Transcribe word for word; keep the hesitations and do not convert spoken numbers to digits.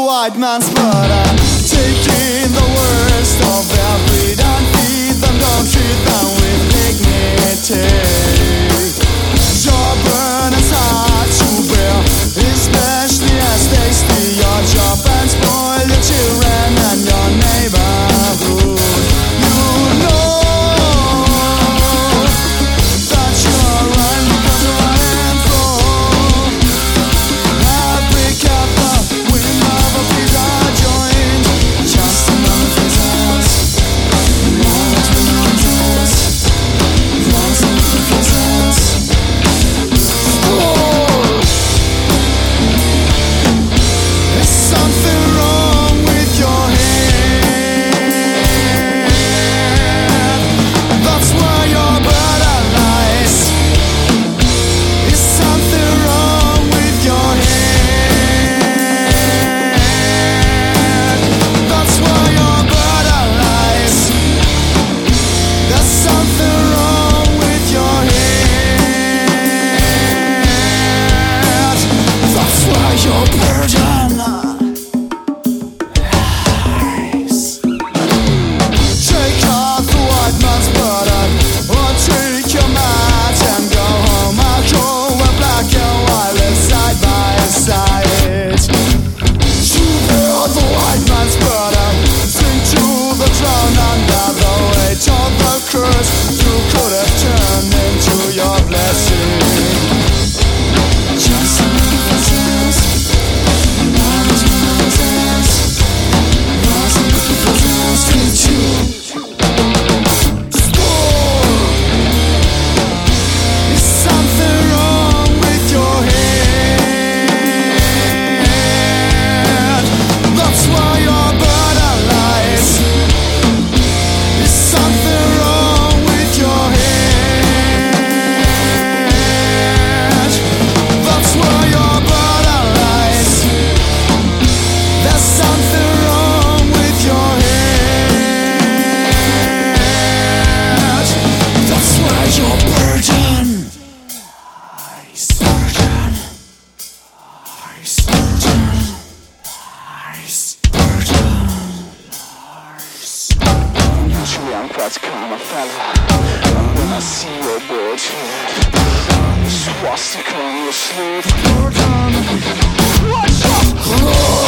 white man's burden. Taking the worst of their breed and feed them, don't treat them with dignity. Your burden's hard to bear, especially as they steal your job and spoil your children and your neighborhood. You know that you're right because you're running through. Every cup of wind of a pizza joint, just another business. Moments with no interest, lost in the business. There's something wrong with your head. That's where your burden lies. There's something wrong with your head. That's where your burden lies. There's something wrong with your head. That's where your burden lies. Take off the white man's burden, or take your mat and go home. I'll go where black and white live side by side. To bear the white man's burden, sink to the ground under the weight of the curse you could have turned into your blessing. Just another business. Moments with no interest, lost in the business. Did you score? Is something wrong with your head? That's where your burden lies. Is something wrong with your head? That's where your burden lies. There's something wrong with your head. That's where your burden lies. Burden lies. Burden lies. Burden lies. Usually I'm quite calm, fella. When I see your board here, swastika on your sleeve. Burden. What's up?